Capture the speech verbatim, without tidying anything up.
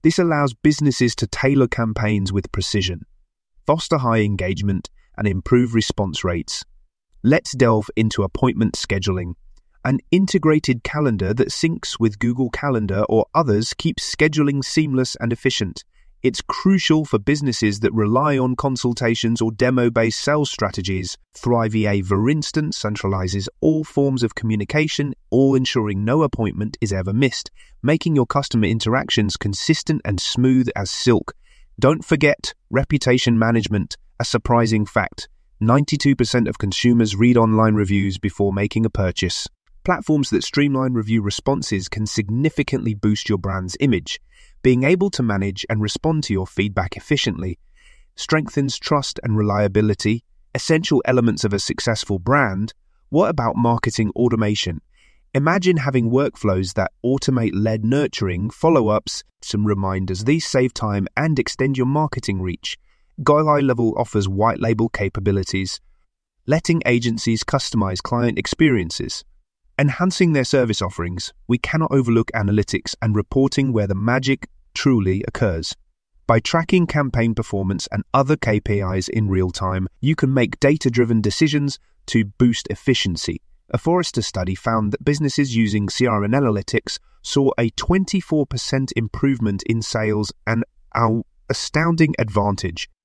This allows businesses to tailor campaigns with precision, foster high engagement, and improve response rates. Let's delve into appointment scheduling. An integrated calendar that syncs with Google Calendar or others keeps scheduling seamless and efficient. It's crucial for businesses that rely on consultations or demo-based sales strategies. ThriveEA, for instance, centralizes all forms of communication, all ensuring no appointment is ever missed, making your customer interactions consistent and smooth as silk. Don't forget reputation management, a surprising fact. ninety-two percent of consumers read online reviews before making a purchase. Platforms that streamline review responses can significantly boost your brand's image. Being able to manage and respond to your feedback efficiently strengthens trust and reliability, essential elements of a successful brand. What about marketing automation? Imagine having workflows that automate lead nurturing, follow-ups, some reminders. These save time and extend your marketing reach. GoLiveLevel offers white label capabilities, letting agencies customize client experiences. Enhancing their service offerings, we cannot overlook analytics and reporting where the magic truly occurs. By tracking campaign performance and other K P Is in real time, you can make data-driven decisions to boost efficiency. A Forrester study found that businesses using C R M analytics saw a twenty-four percent improvement in sales, and our astounding advantage.